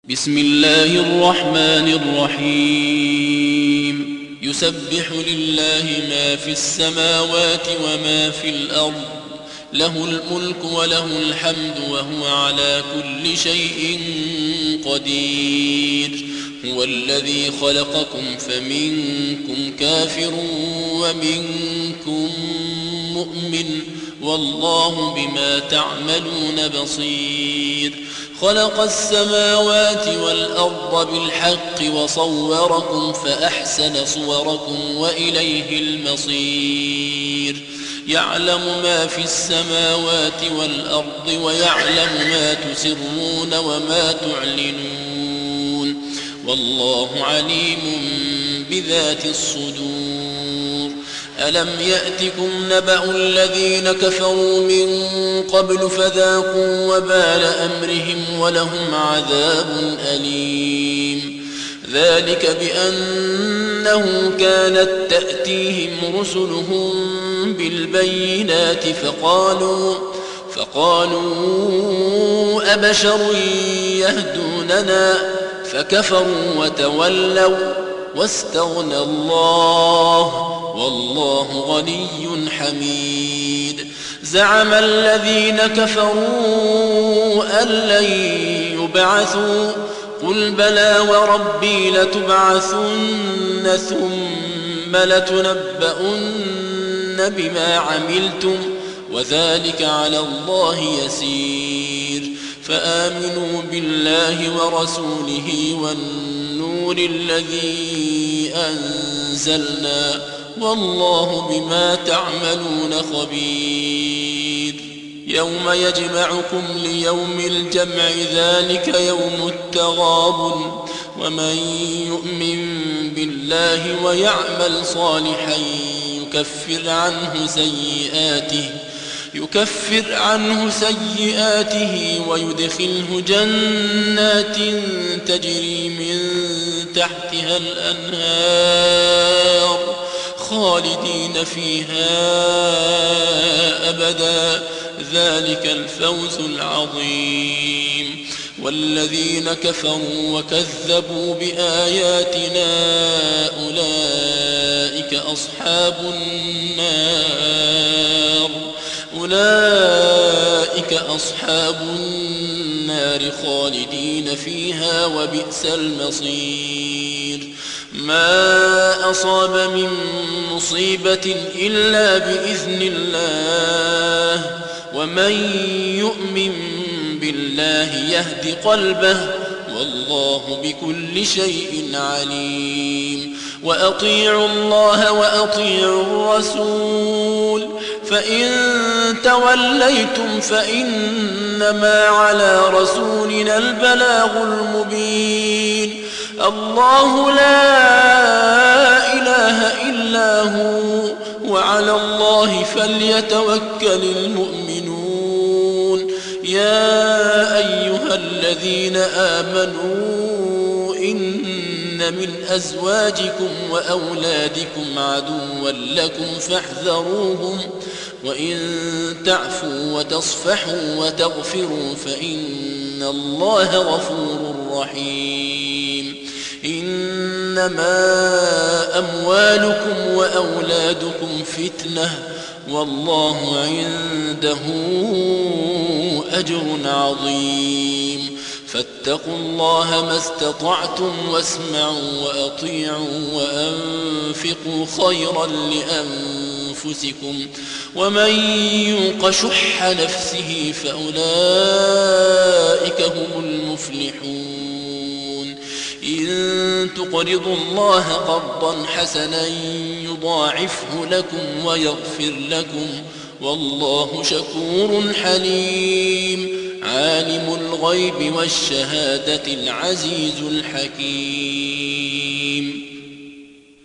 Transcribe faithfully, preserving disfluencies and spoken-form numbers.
بسم الله الرحمن الرحيم يسبح لله ما في السماوات وما في الأرض له الملك وله الحمد وهو على كل شيء قدير هو الذي خلقكم فمنكم كافر ومنكم مؤمن والله بما تعملون بصير خلق السماوات والأرض بالحق وصوركم فأحسن صوركم وإليه المصير يعلم ما في السماوات والأرض ويعلم ما تسرون وما تعلنون والله عليم بذات الصدور ألم يأتكم نبأ الذين كفروا من قبل فذاقوا وبال أمرهم ولهم عذاب أليم ذلك بأنه كانت تأتيهم رسلهم بالبينات فقالوا فقالوا أبشر يهدوننا فكفروا وتولوا واستغنى الله والله غني حميد زعم الذين كفروا أن لن يبعثوا قل بلى وربي لتبعثن ثم لتنبؤن بما عملتم وذلك على الله يسير فآمنوا بالله ورسوله والنور الذي أنزلنا والله بما تعملون خبير يوم يجمعكم ليوم الجمع ذلك يوم التغابن ومن يؤمن بالله ويعمل صالحا يكفر عنه سيئاته يكفر عنه سيئاته ويدخله جنات تجري من تحتها الأنهار خالدين فيها أبدا ذلك الفوز العظيم والذين كفروا وكذبوا بآياتنا أولئك أصحاب النار أولئك أصحاب النار خالدين فيها وبئس المصير ما أصاب من مصيبة إلا بإذن الله ومن يؤمن بالله يهد قلبه والله بكل شيء عليم وأطيعوا الله وأطيعوا الرسول فإن توليتم فإنما على رسولنا البلاغ المبين الله لا إله إلا هو وعلى الله فليتوكل المؤمنون يا أيها الذين آمنوا إن من أزواجكم وأولادكم عدوا لكم فاحذروهم وإن تعفوا وتصفحوا وتغفروا فإن الله غفور رحيم إنما أموالكم وأولادكم فتنة والله عنده أجر عظيم فاتقوا الله ما استطعتم واسمعوا وأطيعوا وأنفقوا خيرا لأنفسكم ومن يوق شح نفسه فأولئك هم المفلحون إن تقرضوا الله قرضا حسنا يضاعفه لكم ويغفر لكم والله شكور حليم عالم الغيب والشهادة العزيز الحكيم